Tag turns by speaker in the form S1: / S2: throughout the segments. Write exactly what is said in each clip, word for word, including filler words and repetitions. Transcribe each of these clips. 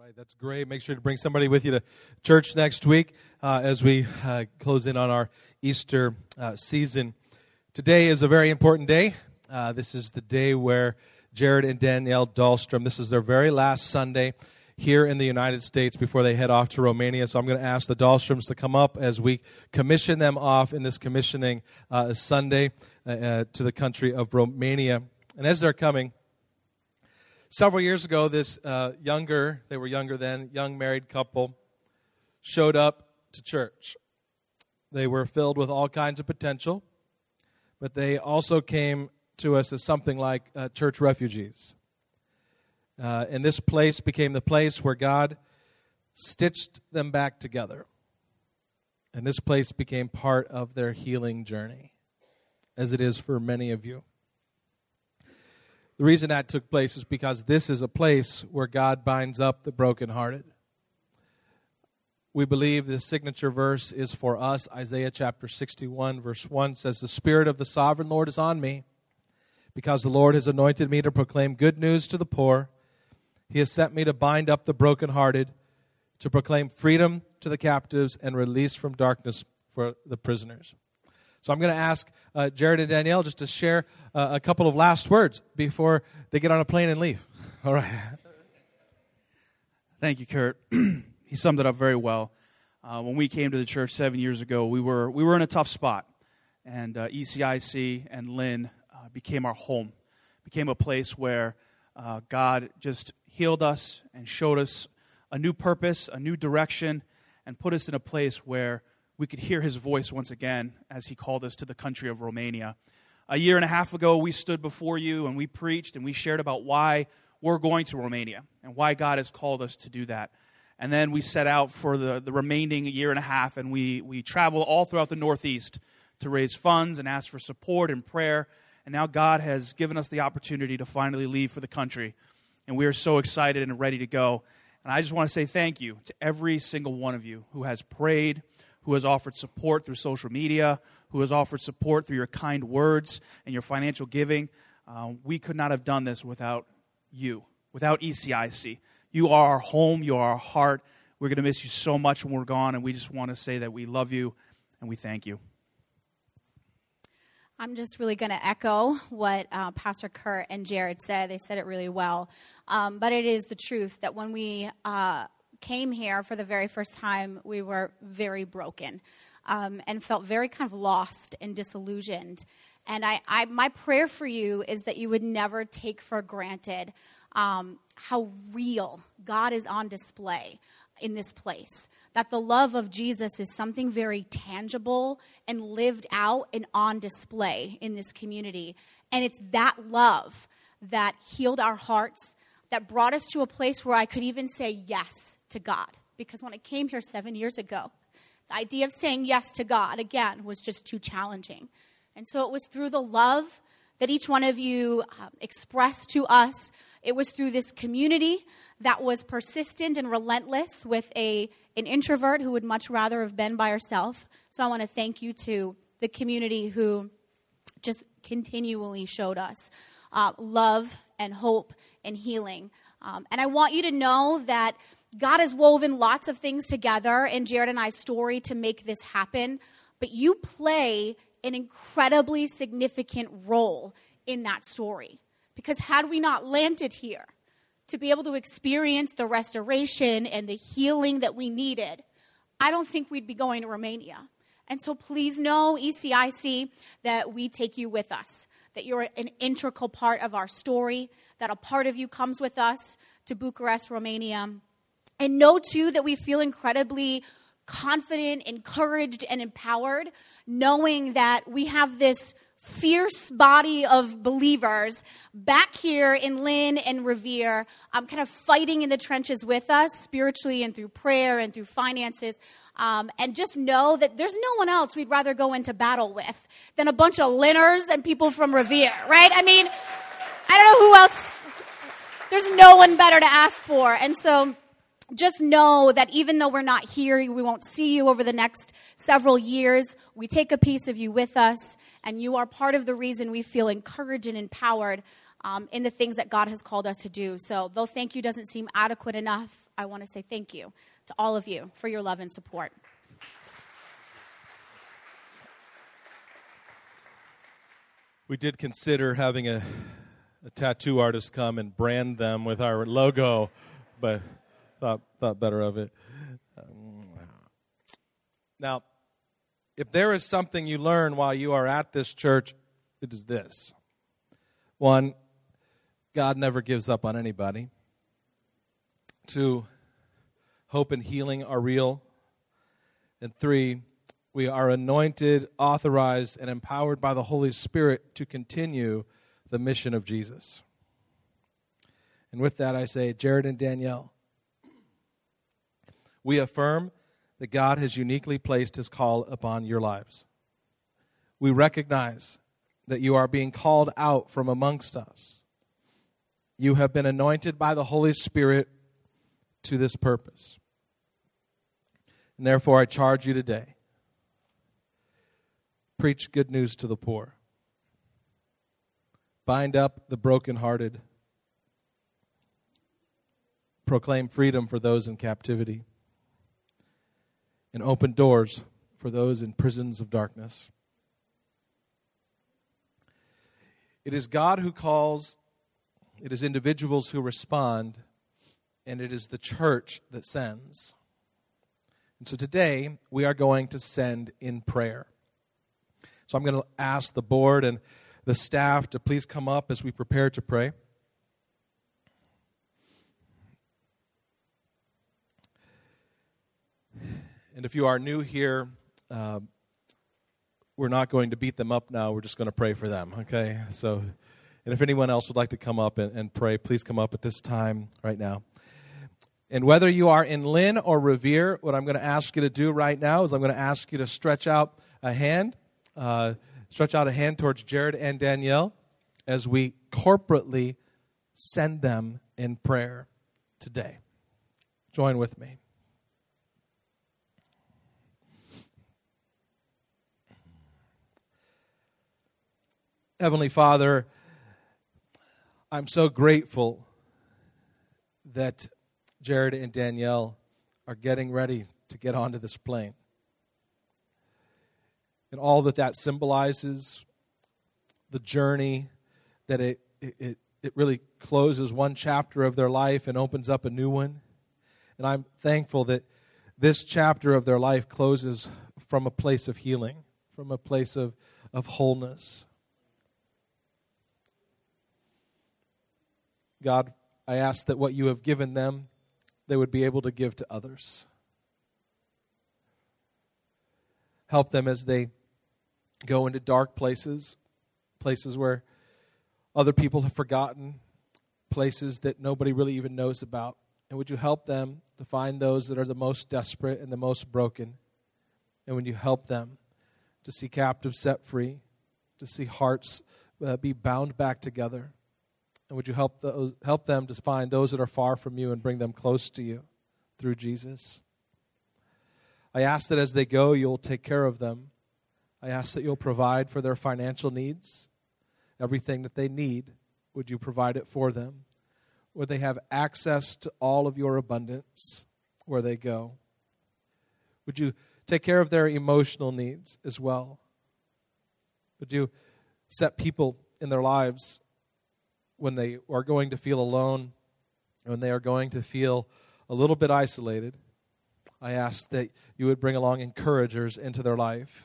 S1: right, that's great. Make sure to bring somebody with you to church next week uh, as we uh, close in on our Easter uh, season. Today is a very important day. Uh, this is the day where Jared and Danielle Dahlstrom, this is their very last Sunday here in the United States before they head off to Romania. So I'm going to ask the Dahlstroms to come up as we commission them off in this commissioning uh, Sunday uh, uh, to the country of Romania. And as they're coming, several years ago, this uh, younger, they were younger then, young married couple showed up to church. They were filled with all kinds of potential, but they also came to us as something like uh, church refugees. Uh, and this place became the place where God stitched them back together. And this place became part of their healing journey, as it is for many of you. The reason that took place is because this is a place where God binds up the brokenhearted. We believe the signature verse is for us. Isaiah chapter sixty-one, verse one says, "The Spirit of the Sovereign Lord is on me, because the Lord has anointed me to proclaim good news to the poor. He has sent me to bind up the brokenhearted, to proclaim freedom to the captives and release from darkness for the prisoners." So I'm going to ask uh, Jared and Danielle just to share uh, a couple of last words before they get on a plane and leave. All right.
S2: Thank you, Kurt. He summed it up very well. Uh, when we came to the church seven years ago, we were we were in a tough spot, and uh, E C I C and Lynn uh, became our home, became a place where uh, God just healed us and showed us a new purpose, a new direction, and put us in a place where we could hear His voice once again as He called us to the country of Romania. A year and a half ago, we stood before you and we preached and we shared about why we're going to Romania and why God has called us to do that. And then we set out for the, the remaining year and a half, and we, we traveled all throughout the Northeast to raise funds and ask for support and prayer. And now God has given us the opportunity to finally leave for the country. And we are so excited and ready to go. And I just want to say thank you to every single one of you who has prayed, who has offered support through social media, who has offered support through your kind words and your financial giving. Uh, we could not have done this without you, without E C I C. You are our home. You are our heart. We're going to miss you so much when we're gone, and we just want to say that we love you and we thank you.
S3: I'm just really going to echo what uh, Pastor Kurt and Jared said. They said it really well. Um, but it is the truth that when we uh, came here for the very first time, we were very broken um, and felt very kind of lost and disillusioned. And I, I, my prayer for you is that you would never take for granted um, how real God is on display in this place. That the love of Jesus is something very tangible and lived out and on display in this community. And it's that love that healed our hearts, that brought us to a place where I could even say yes to God. Because when I came here seven years ago, the idea of saying yes to God, again, was just too challenging. And so it was through the love that each one of you uh, expressed to us. It was through this community that was persistent and relentless with a an introvert who would much rather have been by herself. So I want to thank you to the community who just continually showed us uh, love and hope and healing. Um, and I want you to know that God has woven lots of things together in Jared and I's story to make this happen. But you play an incredibly significant role in that story. Because had we not landed here to be able to experience the restoration and the healing that we needed, I don't think we'd be going to Romania. And so please know, E C I C, that we take you with us, that you're an integral part of our story, that a part of you comes with us to Bucharest, Romania. And know, too, that we feel incredibly confident, encouraged, and empowered, knowing that we have this fierce body of believers back here in Lynn and Revere, um, kind of fighting in the trenches with us spiritually and through prayer and through finances. Um, and just know that there's no one else we'd rather go into battle with than a bunch of Lynners and people from Revere, right? I mean, I don't know who else. There's no one better to ask for. And so just know that even though we're not here, we won't see you over the next several years, we take a piece of you with us, and you are part of the reason we feel encouraged and empowered um, in the things that God has called us to do. So though thank you doesn't seem adequate enough, I want to say thank you to all of you for your love and support.
S1: We did consider having a, a tattoo artist come and brand them with our logo, but thought thought better of it. Um, now, if there is something you learn while you are at this church, it is this. One, God never gives up on anybody. Two, hope and healing are real. And three, we are anointed, authorized, and empowered by the Holy Spirit to continue the mission of Jesus. And with that, I say, Jared and Danielle, we affirm that God has uniquely placed His call upon your lives. We recognize that you are being called out from amongst us. You have been anointed by the Holy Spirit to this purpose. And therefore, I charge you today. Preach good news to the poor. Bind up the brokenhearted. Proclaim freedom for those in captivity. And open doors for those in prisons of darkness. It is God who calls. It is individuals who respond. And it is the church that sends. And so today, we are going to send in prayer. So I'm going to ask the board and the staff to please come up as we prepare to pray. And if you are new here, uh, we're not going to beat them up now. We're just going to pray for them, okay? So, and if anyone else would like to come up and, and pray, please come up at this time right now. And whether you are in Lynn or Revere, what I'm going to ask you to do right now is I'm going to ask you to stretch out a hand. Uh, stretch out a hand towards Jared and Danielle as we corporately send them in prayer today. Join with me. Heavenly Father, I'm so grateful that Jared and Danielle are getting ready to get onto this plane. And all that that symbolizes, the journey, that it, it, it really closes one chapter of their life and opens up a new one. And I'm thankful that this chapter of their life closes from a place of healing, from a place of, of wholeness. God, I ask that what you have given them, they would be able to give to others. Help them as they go into dark places, places where other people have forgotten, places that nobody really even knows about. And would you help them to find those that are the most desperate and the most broken? And would you help them to see captives set free, to see hearts uh, be bound back together? And would you help those, help them to find those that are far from you and bring them close to you through Jesus? I ask that as they go, you'll take care of them. I ask that you'll provide for their financial needs. Everything that they need, would you provide it for them? Would they have access to all of your abundance where they go? Would you take care of their emotional needs as well? Would you set people in their lives when they are going to feel alone, when they are going to feel a little bit isolated? I ask that you would bring along encouragers into their life.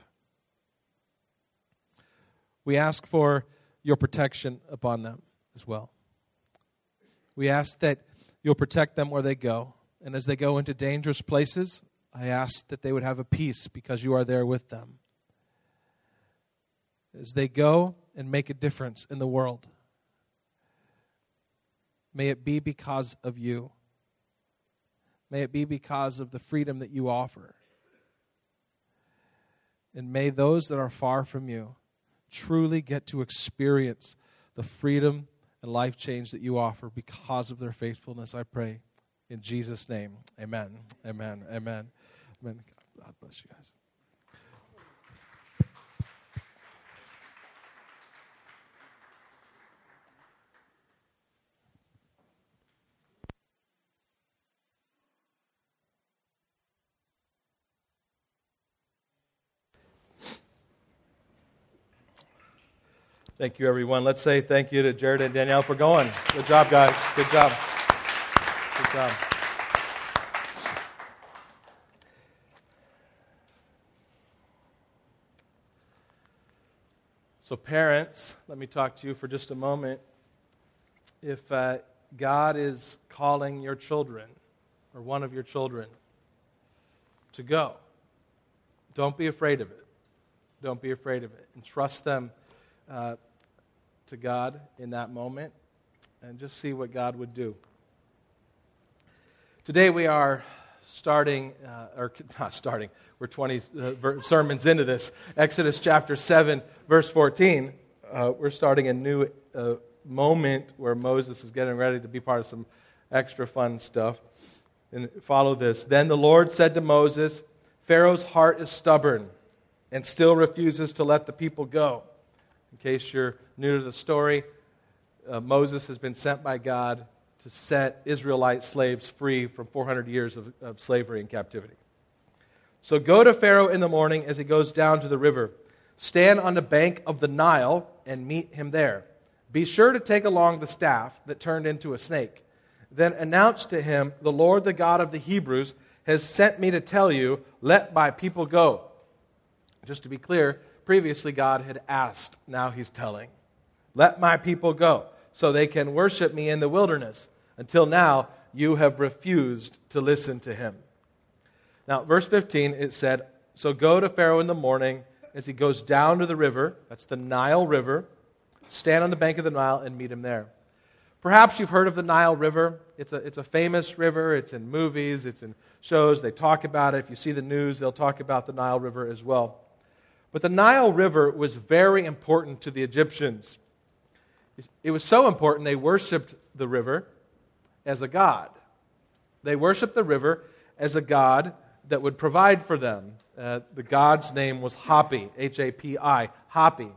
S1: We ask for your protection upon them as well. We ask that you'll protect them where they go. And as they go into dangerous places, I ask that they would have a peace because you are there with them. As they go and make a difference in the world, may it be because of you. May it be because of the freedom that you offer. And may those that are far from you truly get to experience the freedom and life change that you offer because of their faithfulness, I pray. In Jesus' name, amen, amen, amen, amen. God bless you guys. Thank you, everyone. Let's say thank you to Jared and Danielle for going. Good job, guys. Good job. Good job. So parents, let me talk to you for just a moment. If uh, God is calling your children, or one of your children, to go, don't be afraid of it. Don't be afraid of it. And trust them uh, to God in that moment, and just see what God would do. Today we are starting, uh, or not starting, we're twenty uh, ver- sermons into this. Exodus chapter seven, verse fourteen. Uh, we're starting a new uh, moment where Moses is getting ready to be part of some extra fun stuff. And follow this. Then the Lord said to Moses, Pharaoh's heart is stubborn and still refuses to let the people go. In case you're new to the story, uh, Moses has been sent by God to set Israelite slaves free from four hundred years of, of slavery and captivity. So go to Pharaoh in the morning as he goes down to the river. Stand on the bank of the Nile and meet him there. Be sure to take along the staff that turned into a snake. Then announce to him, the Lord, the God of the Hebrews, has sent me to tell you, let my people go. Just to be clear, previously God had asked, now he's telling. Let my people go, so they can worship me in the wilderness. Until now, you have refused to listen to him. Now, verse fifteen, it said, so go to Pharaoh in the morning as he goes down to the river, that's the Nile River, stand on the bank of the Nile and meet him there. Perhaps you've heard of the Nile River. It's a, it's a famous river. It's in movies. It's in shows. They talk about it. If you see the news, they'll talk about the Nile River as well. But the Nile River was very important to the Egyptians. It was so important they worshipped the river as a god. They worshipped the river as a god that would provide for them. Uh, the god's name was Hapi, H A P I, Hapi.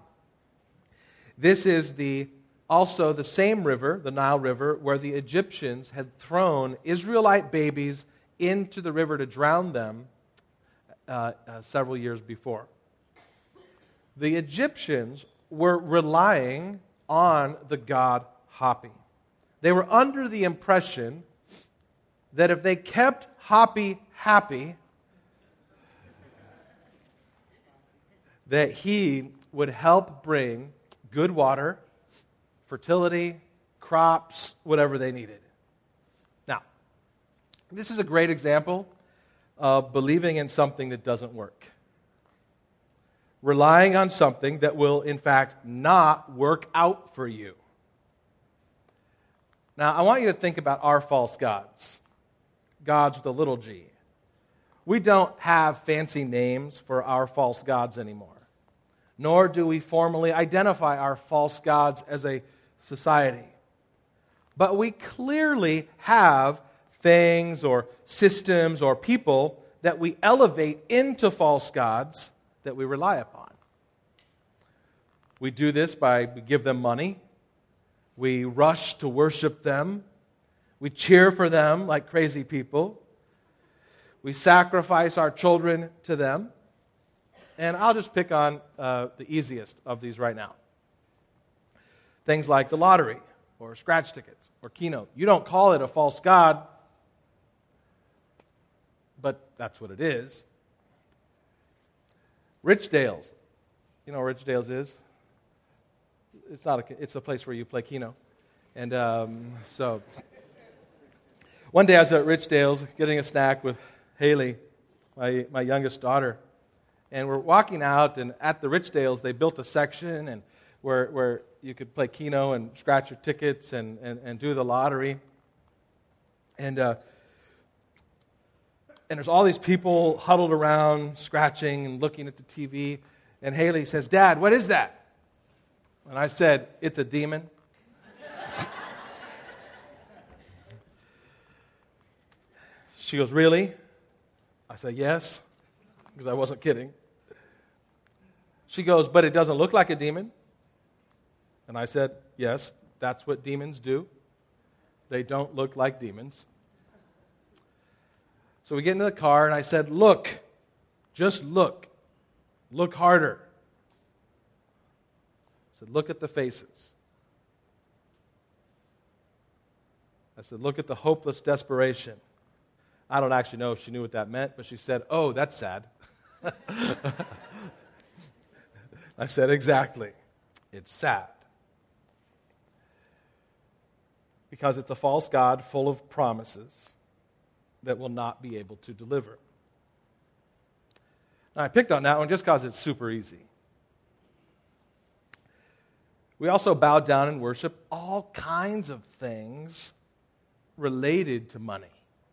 S1: This is the also the same river, the Nile River, where the Egyptians had thrown Israelite babies into the river to drown them uh, uh, several years before. The Egyptians were relying on the god Hapi. They were under the impression that if they kept Hapi happy, that he would help bring good water, fertility, crops, whatever they needed. Now, this is a great example of believing in something that doesn't work. Relying on something that will, in fact, not work out for you. Now, I want you to think about our false gods. Gods with a little g. We don't have fancy names for our false gods anymore. Nor do we formally identify our false gods as a society. But we clearly have things or systems or people that we elevate into false gods that we rely upon. We do this by we give them money. We rush to worship them. We cheer for them like crazy people. We sacrifice our children to them. And I'll just pick on uh, the easiest of these right now. Things like the lottery, or scratch tickets, or Keno. You don't call it a false god, but that's what it is. Rich Dale's. You know what Rich Dale's is? It's not a, it's a place where you play Keno. And um, so, one day I was at Rich Dale's getting a snack with Haley, my, my youngest daughter. And we're walking out, and at the Rich Dale's, they built a section and where where you could play Keno and scratch your tickets and, and, and do the lottery. And uh, and there's all these people huddled around, scratching and looking at the T V. And Haley says, "Dad, what is that?" And I said, "It's a demon." She goes, "Really?" I said, "Yes," because I wasn't kidding. She goes, "But it doesn't look like a demon." And I said, "Yes, that's what demons do. They don't look like demons." So we get into the car, and I said, "Look, just look. Look harder." I said, look at the faces. I said, look at the hopeless desperation. I don't actually know if she knew what that meant, but she said, oh, that's sad. I said, exactly. It's sad. Because it's a false god full of promises that will not be able to deliver. Now, I picked on that one just because it's super easy. We also bow down and worship all kinds of things related to money.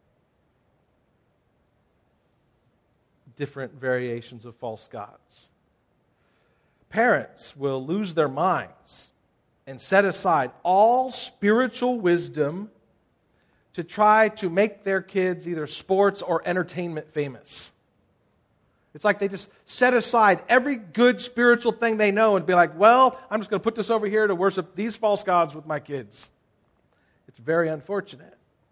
S1: Different variations of false gods. Parents will lose their minds and set aside all spiritual wisdom to try to make their kids either sports or entertainment famous. It's like they just set aside every good spiritual thing they know and be like, well, I'm just going to put this over here to worship these false gods with my kids. It's very unfortunate.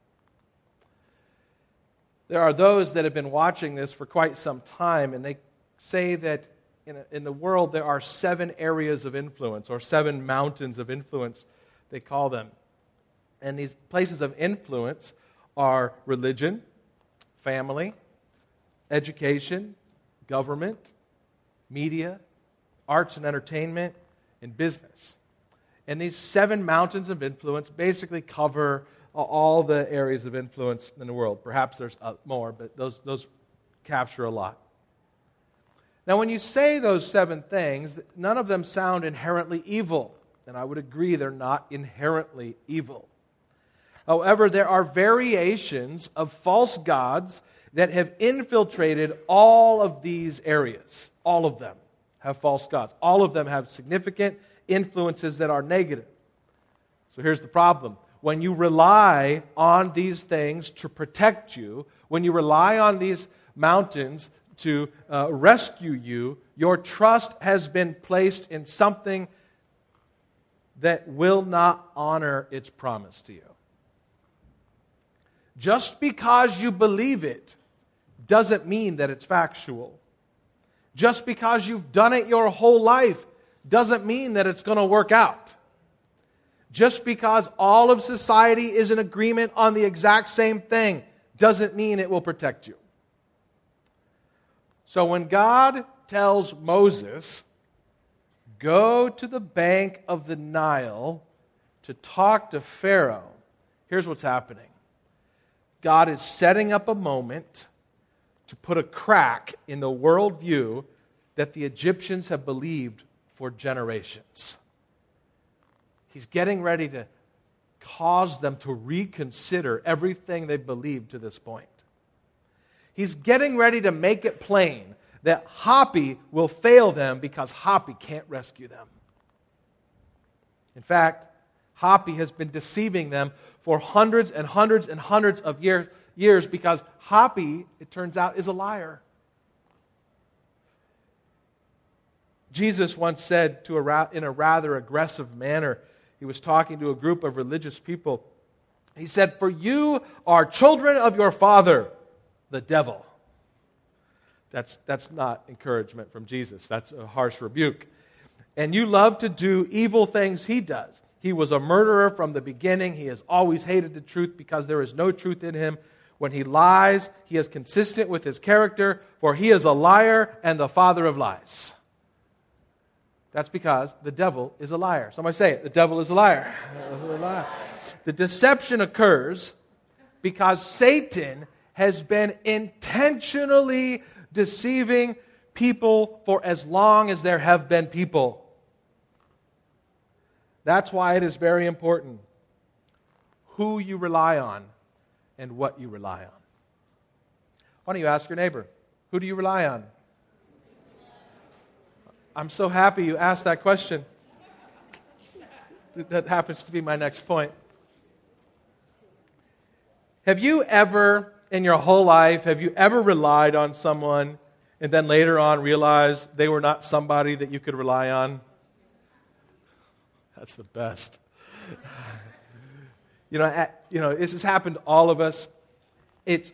S1: There are those that have been watching this for quite some time, and they say that in, a, in the world there are seven areas of influence, or seven mountains of influence, they call them. And these places of influence are religion, family, education, government, media, arts and entertainment, and business. And these seven mountains of influence basically cover all the areas of influence in the world. Perhaps there's more, but those, those capture a lot. Now, when you say those seven things, none of them sound inherently evil. And I would agree they're not inherently evil. However, there are variations of false gods that have infiltrated all of these areas. All of them have false gods. All of them have significant influences that are negative. So here's the problem. When you rely on these things to protect you, when you rely on these mountains to uh, rescue you, your trust has been placed in something that will not honor its promise to you. Just because you believe it doesn't mean that it's factual. Just because you've done it your whole life doesn't mean that it's going to work out. Just because all of society is in agreement on the exact same thing doesn't mean it will protect you. So when God tells Moses, go to the bank of the Nile to talk to Pharaoh, here's what's happening. God is setting up a moment to put a crack in the worldview that the Egyptians have believed for generations. He's getting ready to cause them to reconsider everything they've believed to this point. He's getting ready to make it plain that Hapi will fail them because Hapi can't rescue them. In fact, Hapi has been deceiving them for hundreds and hundreds and hundreds of year, years because Hapi, it turns out, is a liar. Jesus once said to a, in a rather aggressive manner, he was talking to a group of religious people. He said, for you are children of your father, the devil. That's, that's not encouragement from Jesus. That's a harsh rebuke. And you love to do evil things he does. He was a murderer from the beginning. He has always hated the truth because there is no truth in him. When he lies, he is consistent with his character, for he is a liar and the father of lies. That's because the devil is a liar. Somebody say it. The devil is a liar. The deception occurs because Satan has been intentionally deceiving people for as long as there have been people. That's why it is very important who you rely on and what you rely on. Why don't you ask your neighbor, who do you rely on? I'm so happy you asked that question. That happens to be my next point. Have you ever, in your whole life, have you ever relied on someone and then later on realized they were not somebody that you could rely on? That's the best. You know, at, you know, this has happened to all of us. It's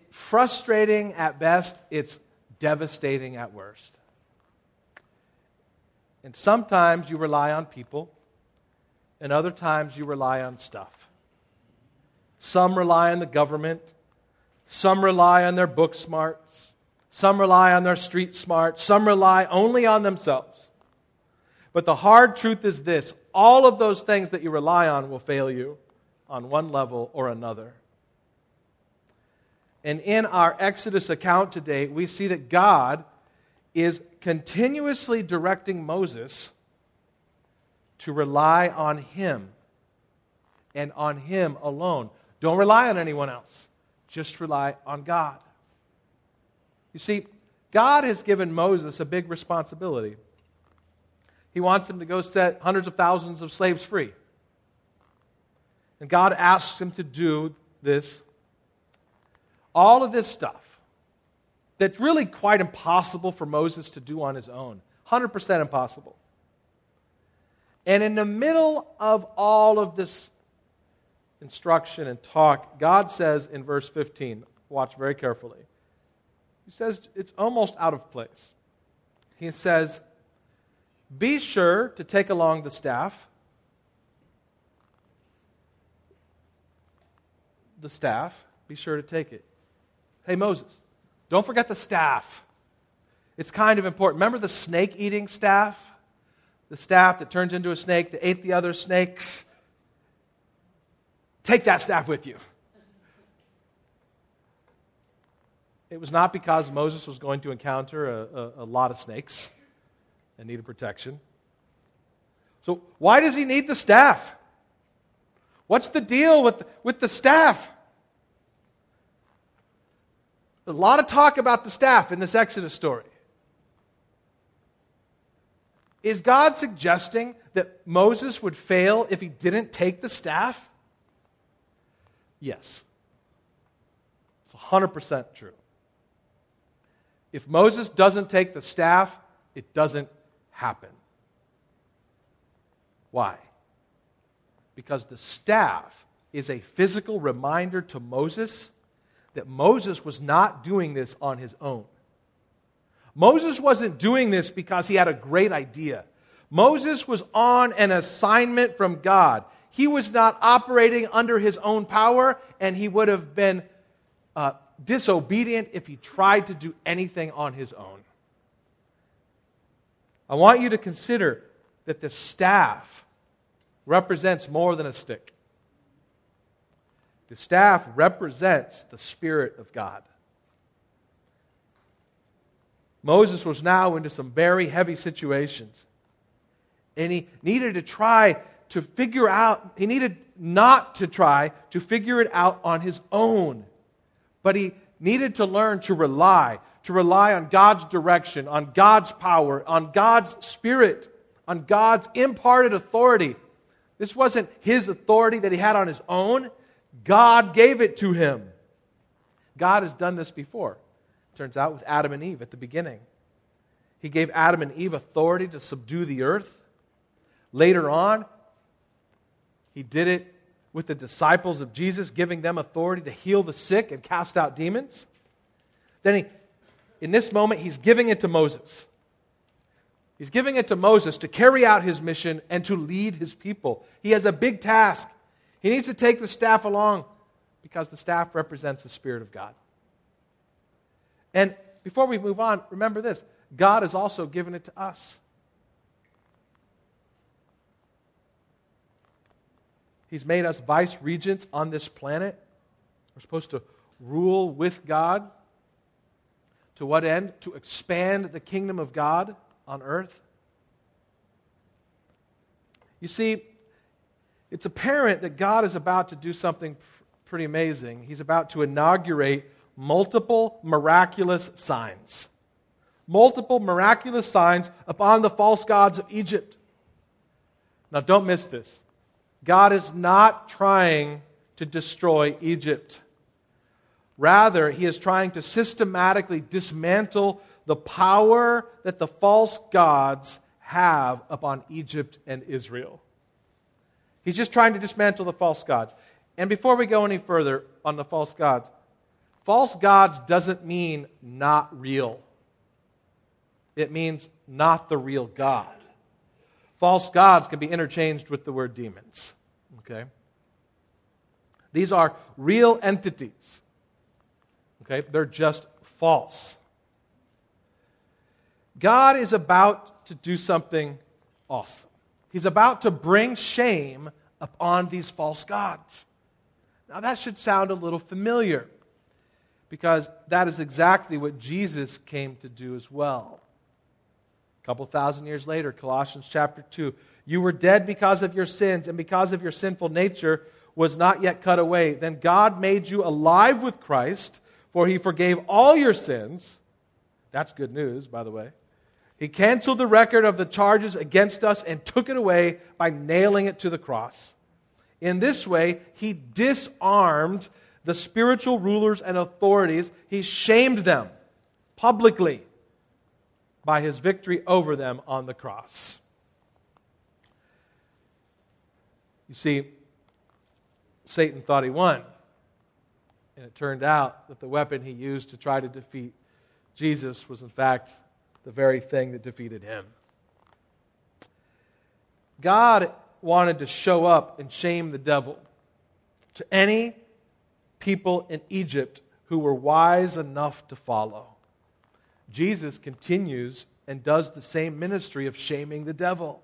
S1: frustrating at best. It's devastating at worst. And sometimes you rely on people, and other times you rely on stuff. Some rely on the government. Some rely on their book smarts. Some rely on their street smarts. Some rely only on themselves. But the hard truth is this: all of those things that you rely on will fail you on one level or another. And in our Exodus account today, we see that God is continuously directing Moses to rely on Him and on Him alone. Don't rely on anyone else. Just rely on God. You see, God has given Moses a big responsibility. He wants him to go set hundreds of thousands of slaves free. And God asks him to do this. All of this stuff that's really quite impossible for Moses to do on his own. one hundred percent impossible. And in the middle of all of this instruction and talk, God says in verse fifteen, watch very carefully. He says it's almost out of place. He says, "Be sure to take along the staff." The staff, be sure to take it. Hey, Moses, don't forget the staff. It's kind of important. Remember the snake-eating staff? The staff that turns into a snake that ate the other snakes? Take that staff with you. It was not because Moses was going to encounter a, a, a lot of snakes and needed protection. So why does he need the staff? What's the deal with, with the staff? A lot of talk about the staff in this Exodus story. Is God suggesting that Moses would fail if he didn't take the staff? Yes. It's one hundred percent true. If Moses doesn't take the staff, it doesn't happen. Why? Because the staff is a physical reminder to Moses that Moses was not doing this on his own. Moses wasn't doing this because he had a great idea. Moses was on an assignment from God. He was not operating under his own power, and he would have been uh, disobedient if he tried to do anything on his own. I want you to consider that the staff represents more than a stick. The staff represents the Spirit of God. Moses was now into some very heavy situations. And he needed to try to figure out, he needed not to try to figure it out on his own. But he needed to learn to rely, to rely on God's direction, on God's power, on God's Spirit, on God's imparted authority. This wasn't his authority that he had on his own. God gave it to him. God has done this before. Turns out with Adam and Eve at the beginning. He gave Adam and Eve authority to subdue the earth. Later on, he did it with the disciples of Jesus, giving them authority to heal the sick and cast out demons. Then he, in this moment, he's giving it to Moses. He's giving it to Moses to carry out his mission and to lead his people. He has a big task. He needs to take the staff along because the staff represents the Spirit of God. And before we move on, remember this. God has also given it to us. He's made us vice regents on this planet. We're supposed to rule with God. To what end? To expand the kingdom of God on earth. You see, it's apparent that God is about to do something pretty amazing. He's about to inaugurate multiple miraculous signs. Multiple miraculous signs upon the false gods of Egypt. Now don't miss this. God is not trying to destroy Egypt. Rather, He is trying to systematically dismantle the power that the false gods have upon Egypt and Israel. He's just trying to dismantle the false gods. And before we go any further on the false gods, false gods doesn't mean not real. It means not the real God. false gods can be interchanged with the word demons. Okay? These are real entities. Okay? They're just false. God is about to do something awesome. He's about to bring shame upon these false gods. Now that should sound a little familiar, because that is exactly what Jesus came to do as well. A couple thousand years later, Colossians chapter two, you were dead because of your sins, and because of your sinful nature was not yet cut away. Then God made you alive with Christ, for He forgave all your sins. That's good news, by the way. He canceled the record of the charges against us and took it away by nailing it to the cross. In this way, He disarmed the spiritual rulers and authorities. He shamed them publicly by His victory over them on the cross. You see, Satan thought he won. And it turned out that the weapon he used to try to defeat Jesus was in fact the very thing that defeated him. God wanted to show up and shame the devil to any people in Egypt who were wise enough to follow. Jesus continues and does the same ministry of shaming the devil.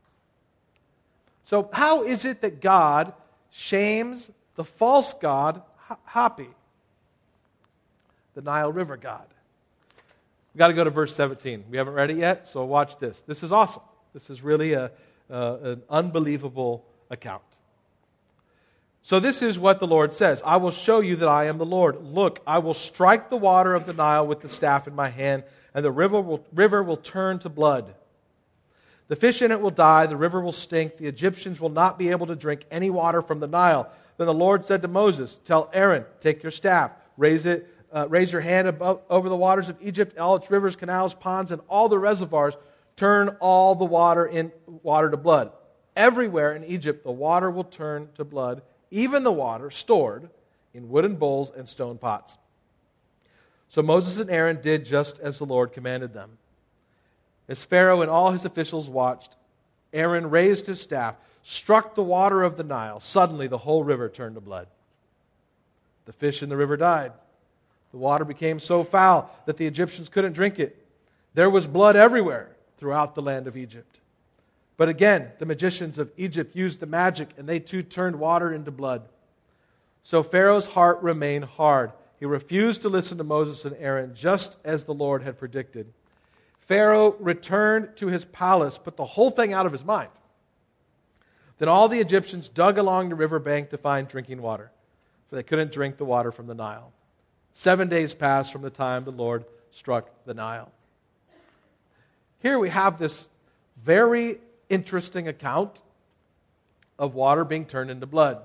S1: So how is it that God shames the false god Hapi, the Nile River god? We've got to go to verse seventeen. We haven't read it yet, so watch this. This is awesome. This is really a, uh, an unbelievable account. So this is what the Lord says. I will show you that I am the Lord. Look, I will strike the water of the Nile with the staff in my hand, and the river will, river will turn to blood. The fish in it will die, the river will stink, the Egyptians will not be able to drink any water from the Nile. Then the Lord said to Moses, tell Aaron, take your staff, raise it, uh, raise your hand above, over the waters of Egypt, all its rivers, canals, ponds, and all the reservoirs, turn all the water in water to blood. Everywhere in Egypt the water will turn to blood, even the water stored in wooden bowls and stone pots. So Moses and Aaron did just as the Lord commanded them. As Pharaoh and all his officials watched, Aaron raised his staff, struck the water of the Nile. Suddenly the whole river turned to blood. The fish in the river died. The water became so foul that the Egyptians couldn't drink it. There was blood everywhere throughout the land of Egypt. But again, the magicians of Egypt used the magic, and they too turned water into blood. So Pharaoh's heart remained hard. He refused to listen to Moses and Aaron, just as the Lord had predicted. Pharaoh returned to his palace, put the whole thing out of his mind. Then all the Egyptians dug along the riverbank to find drinking water, for they couldn't drink the water from the Nile. Seven days passed from the time the Lord struck the Nile. Here we have this very interesting account of water being turned into blood.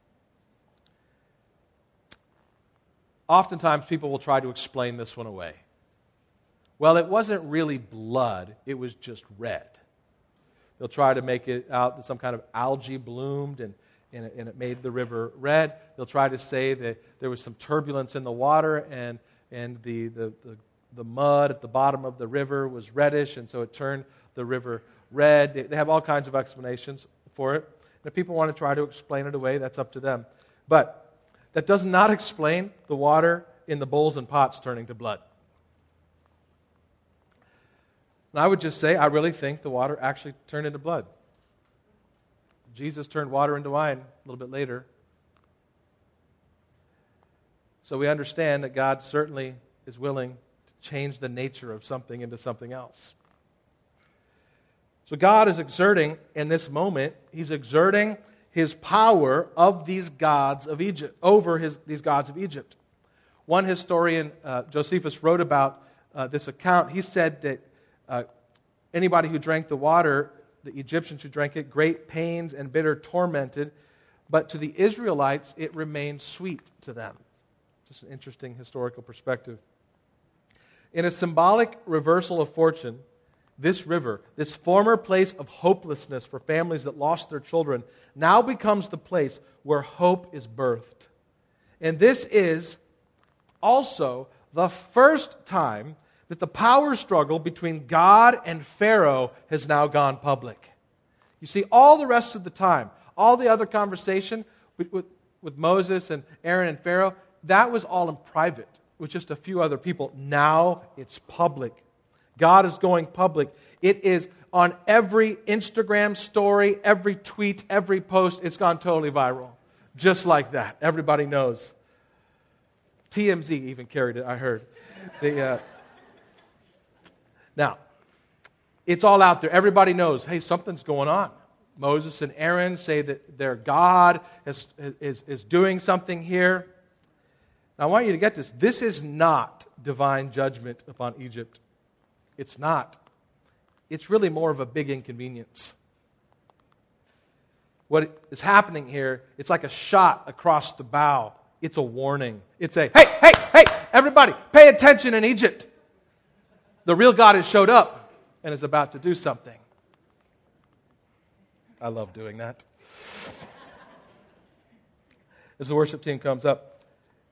S1: Oftentimes people will try to explain this one away. Well, it wasn't really blood, it was just red. They'll try to make it out that some kind of algae bloomed and, and, it, and it made the river red. They'll try to say that there was some turbulence in the water and, and the, the, the, the mud at the bottom of the river was reddish, and so it turned the river red. They have all kinds of explanations for it. And if people want to try to explain it away, that's up to them. But that does not explain the water in the bowls and pots turning to blood. And I would just say, I really think the water actually turned into blood. Jesus turned water into wine a little bit later. So we understand that God certainly is willing to change the nature of something into something else. So God is exerting, in this moment, He's exerting His power of these gods of Egypt, over his, these gods of Egypt. One historian, uh, Josephus, wrote about uh, this account. He said that uh, anybody who drank the water, the Egyptians who drank it, great pains and bitter tormented, but to the Israelites it remained sweet to them. Just an interesting historical perspective. In a symbolic reversal of fortune, this river, this former place of hopelessness for families that lost their children, now becomes the place where hope is birthed. And this is also the first time that the power struggle between God and Pharaoh has now gone public. You see, all the rest of the time, all the other conversation with, with, with Moses and Aaron and Pharaoh, that was all in private with just a few other people. Now it's public. God is going public. It is on every Instagram story, every tweet, every post. It's gone totally viral. Just like that. Everybody knows. T M Z even carried it, I heard. The, uh, now, it's all out there. Everybody knows, hey, something's going on. Moses and Aaron say that their God is, is, is doing something here. Now, I want you to get this. This is not divine judgment upon Egypt. It's not. It's really more of a big inconvenience. What is happening here, it's like a shot across the bow. It's a warning. It's a, hey, hey, hey, everybody, pay attention in Egypt. The real God has showed up and is about to do something. I love doing that. As the worship team comes up.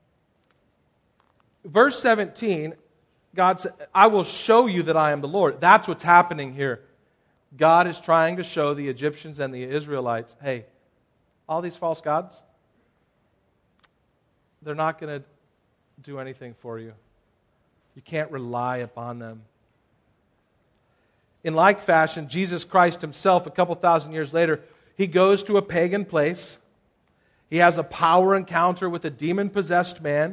S1: Verse seventeen, God said, I will show you that I am the Lord. That's what's happening here. God is trying to show the Egyptians and the Israelites, hey, all these false gods, they're not going to do anything for you. You can't rely upon them. In like fashion, Jesus Christ himself, a couple thousand years later, he goes to a pagan place. He has a power encounter with a demon-possessed man.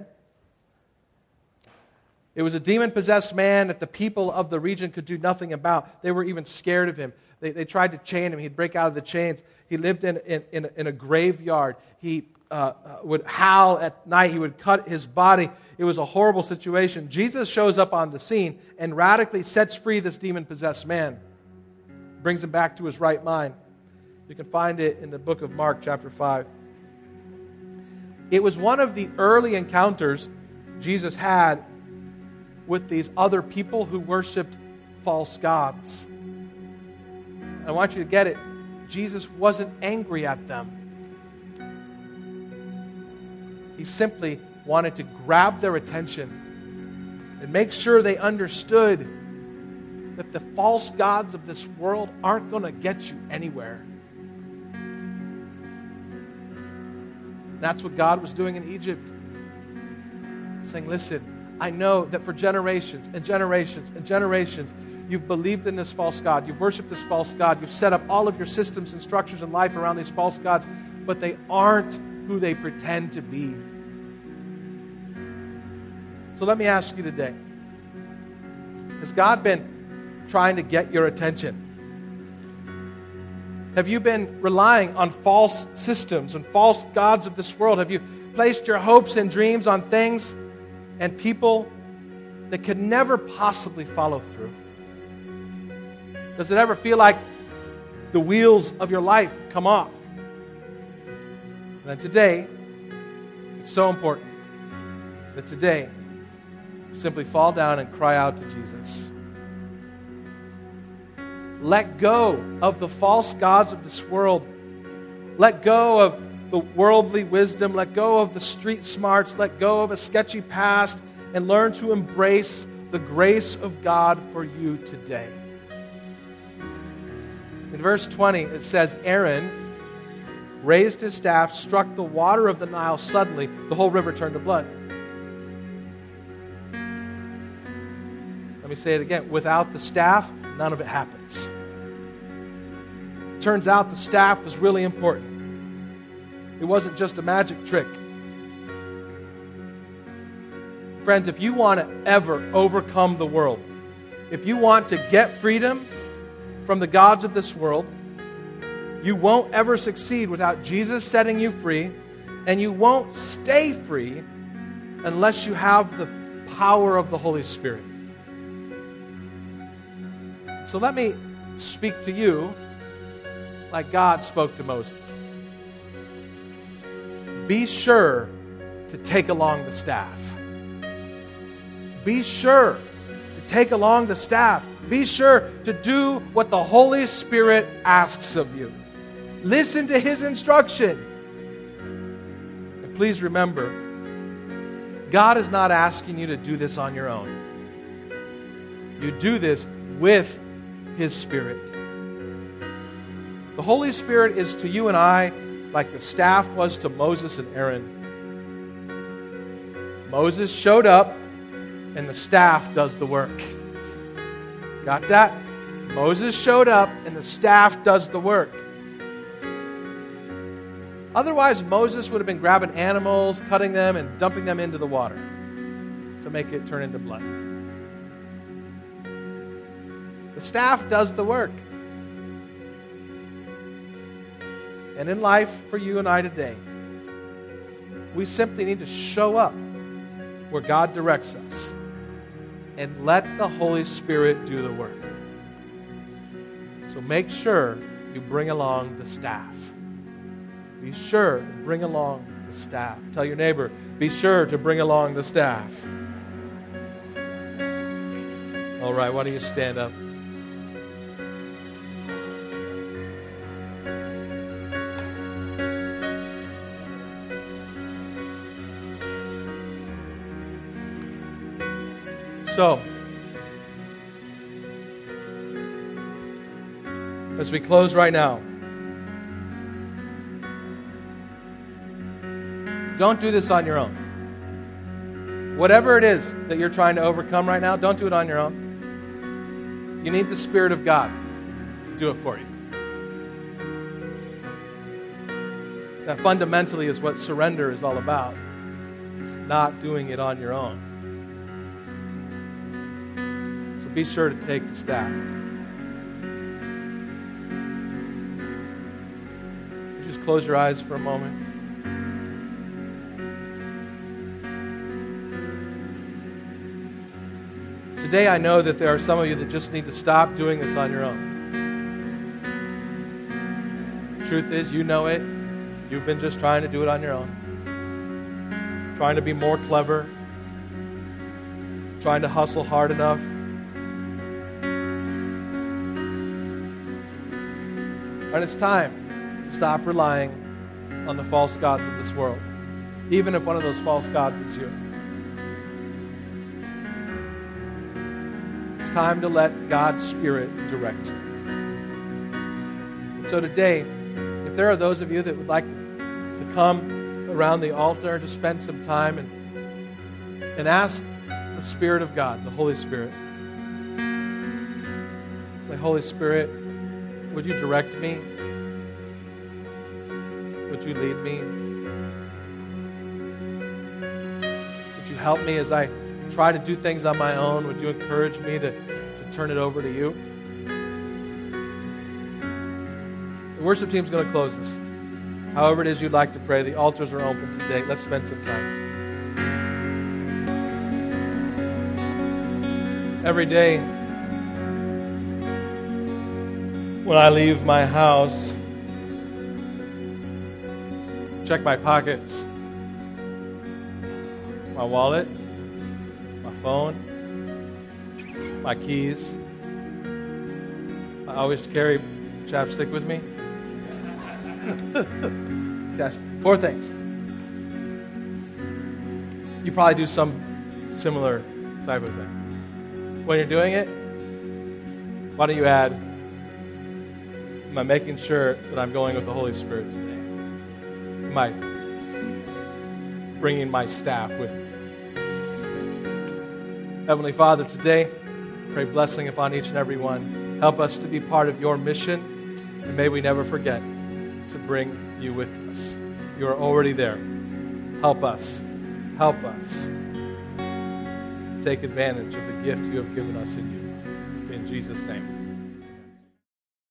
S1: It was a demon-possessed man that the people of the region could do nothing about. They were even scared of him. They, they tried to chain him. He'd break out of the chains. He lived in, in, in, in a graveyard. He uh, would howl at night. He would cut his body. It was a horrible situation. Jesus shows up on the scene and radically sets free this demon-possessed man. Brings him back to his right mind. You can find it in the book of Mark, chapter five. It was one of the early encounters Jesus had with these other people who worshiped false gods. I want you to get it. Jesus wasn't angry at them. He simply wanted to grab their attention and make sure they understood that the false gods of this world aren't going to get you anywhere. That's what God was doing in Egypt. Saying, listen, I know that for generations and generations and generations, you've believed in this false god. You've worshiped this false god. You've set up all of your systems and structures in life around these false gods, but they aren't who they pretend to be. So let me ask you today, has God been trying to get your attention? Have you been relying on false systems and false gods of this world? Have you placed your hopes and dreams on things and people that could never possibly follow through? Does it ever feel like the wheels of your life come off? And then today, it's so important that today, you simply fall down and cry out to Jesus. Let go of the false gods of this world. Let go of the worldly wisdom. Let go of the street smarts. Let go of a sketchy past and learn to embrace the grace of God for you today. In verse twenty, it says, Aaron raised his staff, struck the water of the Nile. Suddenly, the whole river turned to blood. Let me say it again. Without the staff, none of it happens. Turns out the staff was really important. It wasn't just a magic trick. Friends, if you want to ever overcome the world, if you want to get freedom from the gods of this world, you won't ever succeed without Jesus setting you free, and you won't stay free unless you have the power of the Holy Spirit. So let me speak to you like God spoke to Moses. Be sure to take along the staff. Be sure to take along the staff. Be sure to do what the Holy Spirit asks of you. Listen to His instruction. And please remember, God is not asking you to do this on your own. You do this with His Spirit. The Holy Spirit is to you and I like the staff was to Moses and Aaron. Moses showed up, and the staff does the work. Got that? Moses showed up, and the staff does the work. Otherwise, Moses would have been grabbing animals, cutting them, and dumping them into the water to make it turn into blood. The staff does the work. And in life, for you and I today, we simply need to show up where God directs us and let the Holy Spirit do the work. So make sure you bring along the staff. Be sure to bring along the staff. Tell your neighbor, be sure to bring along the staff. All right, why don't you stand up? So, as we close right now, don't do this on your own. Whatever it is that you're trying to overcome right now, don't do it on your own. You need the Spirit of God to do it for you. That fundamentally is what surrender is all about. It's not doing it on your own. So be sure to take the staff. Just close your eyes for a moment. Today I know that there are some of you that just need to stop doing this on your own. The truth is, you know it. You've been just trying to do it on your own. Trying to be more clever. Trying to hustle hard enough. And it's time to stop relying on the false gods of this world, even if one of those false gods is you. It's time to let God's Spirit direct you. So today, if there are those of you that would like to, to come around the altar to spend some time and, and ask the Spirit of God, the Holy Spirit, say, Holy Spirit, would you direct me? Would you lead me? Would you help me as I try to do things on my own? Would you encourage me to, to turn it over to you? The worship team's going to close this. However it is you'd like to pray, the altars are open today. Let's spend some time. Every day when I leave my house, check my pockets, my wallet, my phone, my keys. I always carry chapstick with me. Yes, four things. You probably do some similar type of thing. When you're doing it, why don't you add, am I making sure that I'm going with the Holy Spirit today? Am I bringing my staff with me? Heavenly Father, today, pray blessing upon each and every one. Help us to be part of your mission, and may we never forget to bring you with us. You are already there. Help us. Help us. Take advantage of the gift you have given us in you. In Jesus' name.